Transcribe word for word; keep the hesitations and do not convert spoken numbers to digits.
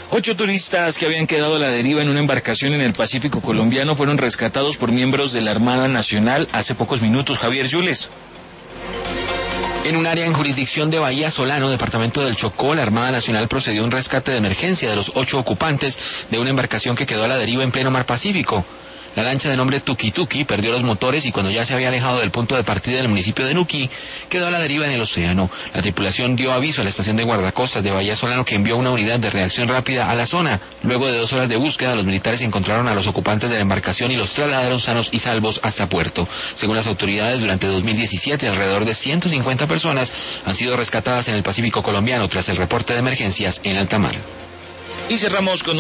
Ocho turistas que habían quedado a la deriva en una embarcación en el Pacífico colombiano fueron rescatados por miembros de la Armada Nacional hace pocos minutos. Javier Yules. En un área en jurisdicción de Bahía Solano, departamento del Chocó, la Armada Nacional procedió a un rescate de emergencia de los ocho ocupantes de una embarcación que quedó a la deriva en pleno mar Pacífico. La lancha de nombre Tuki Tuki perdió los motores y cuando ya se había alejado del punto de partida del municipio de Nuquí, quedó a la deriva en el océano. La tripulación dio aviso a la estación de guardacostas de Bahía Solano, que envió una unidad de reacción rápida a la zona. Luego de dos horas de búsqueda, los militares encontraron a los ocupantes de la embarcación y los trasladaron sanos y salvos hasta puerto. Según las autoridades, durante dos mil diecisiete, alrededor de ciento cincuenta personas han sido rescatadas en el Pacífico colombiano tras el reporte de emergencias en alta mar. Y cerramos con